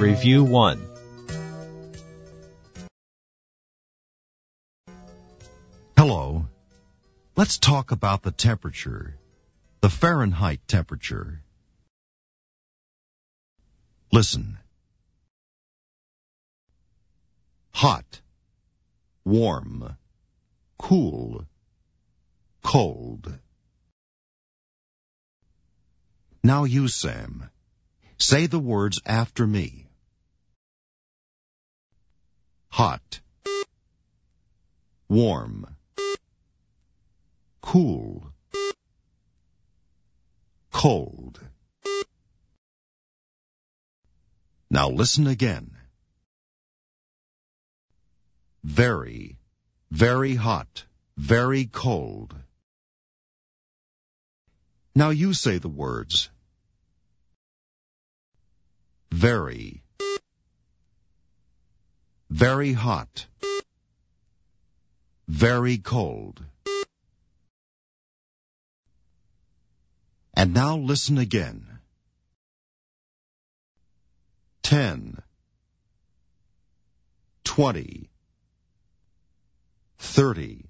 Review 1. Hello. Let's talk about the temperature, the Fahrenheit temperature. Listen. Hot, warm, cool, cold. Now you, Sam. Say the words after me. Hot, warm, cool, cold. Now listen again. Very, very hot, very cold. Now you say the words. Very, very hot, very cold. And now listen again. 10, 20, 30,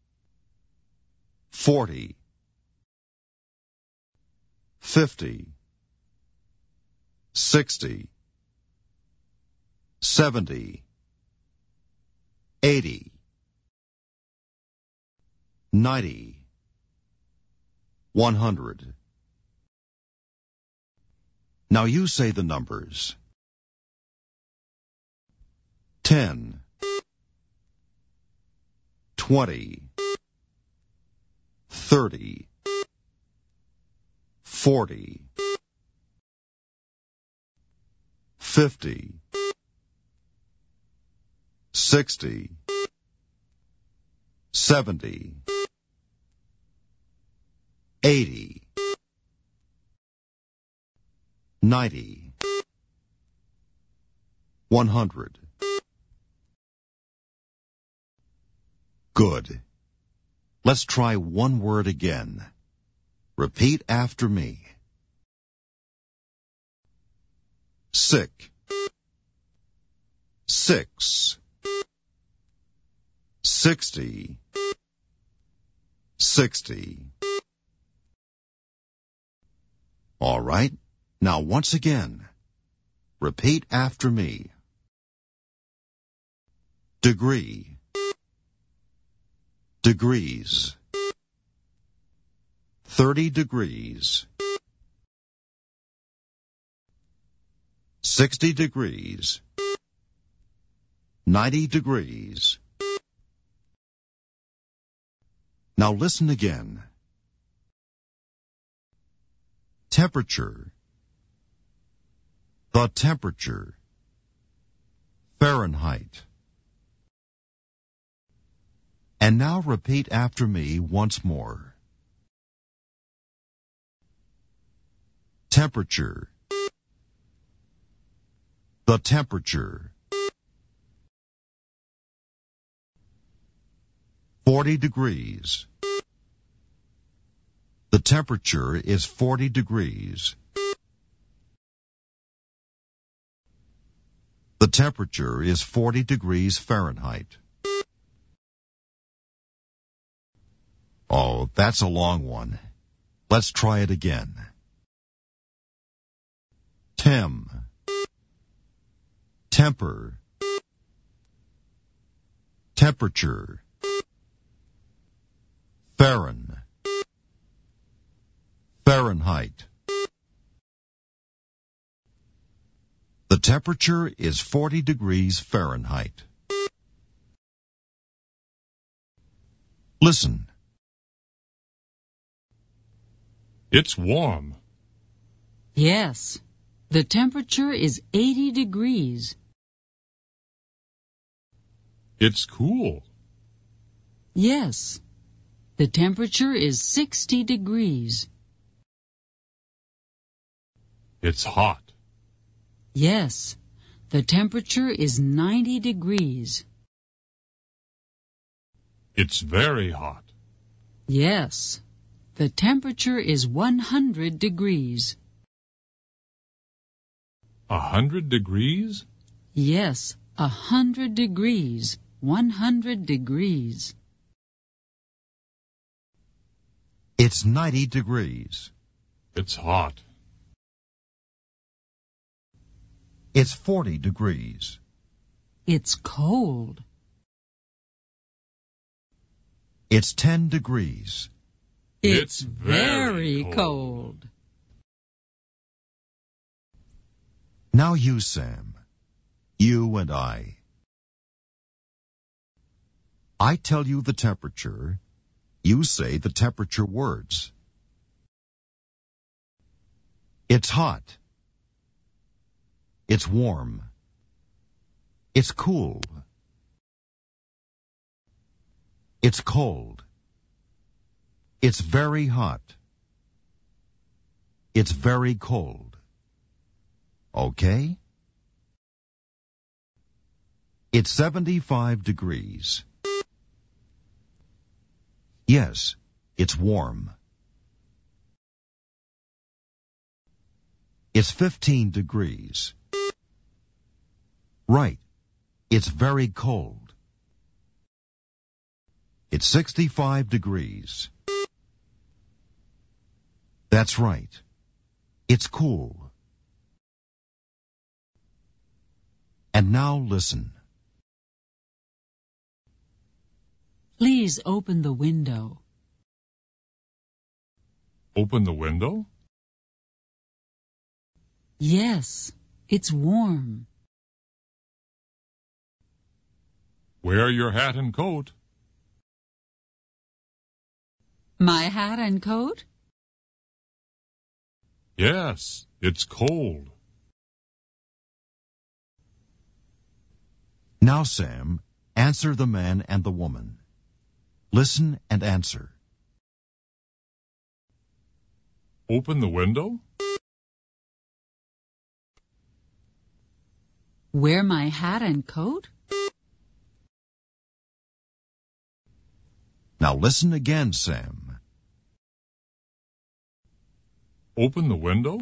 40, 50, 60, 70, 80, 90, 100. Now you say the numbers. 10, 20, 30, 40, 50, 60, 70, 80, 90, 100. Good. Let's try one word again. Repeat after me. Sick, 6, 60, 60. All right. Now once again. Repeat after me. Degree, degrees, 30 degrees, 60 degrees, 90 degrees. Now listen again. Temperature, the temperature, Fahrenheit. And now repeat after me once more. Temperature, the temperature, 40 degrees. The temperature is 40 degrees. The temperature is 40 degrees Fahrenheit. Oh, that's a long one. Let's try it again. Temper, temperature, Fahrenheit. The temperature is 40 degrees Fahrenheit. Listen. It's warm. Yes, the temperature is 80 degrees. It's cool. Yes, the temperature is 60 degrees. It's hot. Yes, the temperature is 90 degrees. It's very hot. Yes, the temperature is 100 degrees. 100 degrees? Yes, 100 degrees. 100 degrees. It's 90 degrees. It's hot. It's 40 degrees. It's cold. It's 10 degrees. It's very very cold. Now you, Sam. You and I. I tell you the temperature. You say the temperature words. It's hot. It's warm. It's cool. It's cold. It's very hot. It's very cold. Okay? It's 75 degrees. Yes, it's warm. It's 15 degrees. Right, it's very cold. It's 65 degrees. That's right. It's cool. And now listen. Please open the window. Open the window? Yes, it's warm. Wear your hat and coat. My hat and coat? Yes, it's cold. Now, Sam, answer the man and the woman. Listen and answer. Open the window? Wear my hat and coat? Now listen again, Sam. Open the window?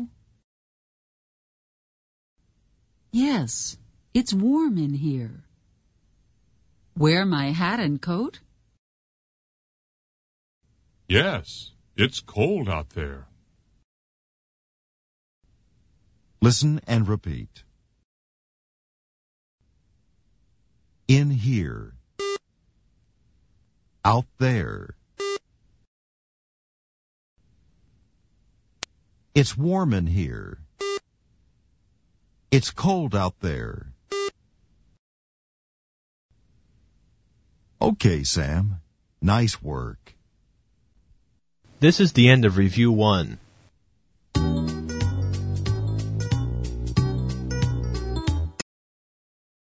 Yes, it's warm in here. Wear my hat and coat? Yes, it's cold out there. Listen and repeat. In here. Out there. It's warm in here. It's cold out there. Okay, Sam. Nice work. This is the end of Review 1.